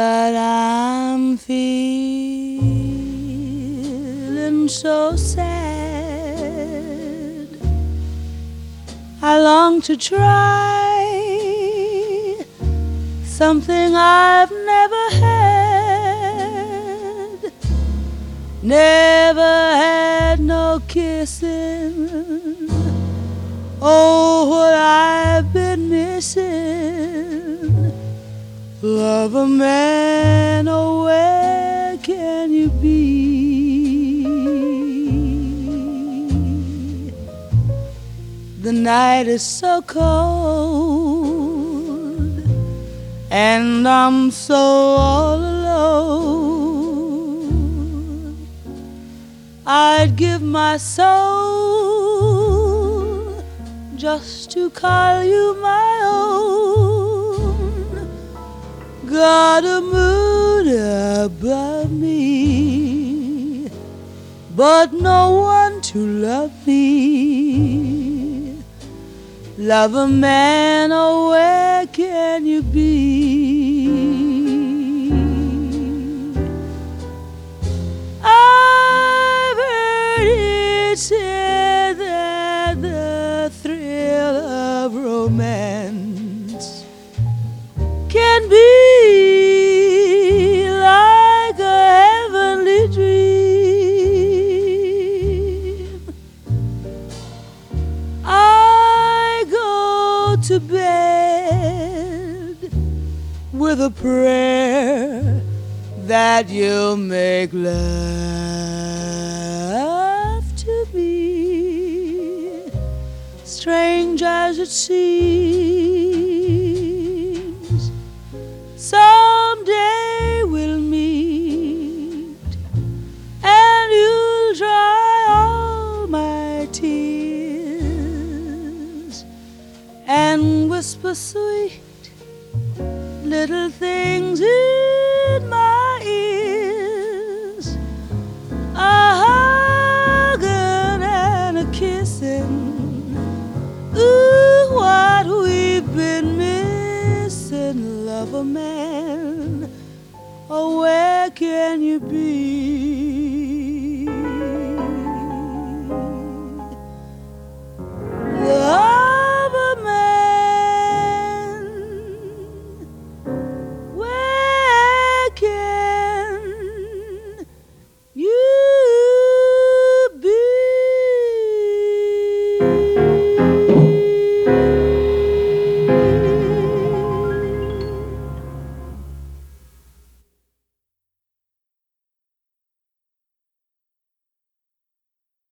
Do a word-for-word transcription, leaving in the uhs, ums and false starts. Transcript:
But I'm feeling so sad. I long to try something I've never had. Never had no kissing. Oh, what I've been missing. Love a man, oh, where can you be? The night is so cold, and I'm so all alone. I'd give my soul just to call you my own. Got a moon above me, but no one to love me. Love a man, oh, where can you be? I've heard it said that the thrill of romance can be like a heavenly dream. I go to bed with a prayer that you'll make love to me, strange as it seems. Someday we'll meet, and you'll dry all my tears and whisper sweet little things in my ears. A hugging and a kissing. Ooh, what we've been missing. Love a man, oh, where can you be?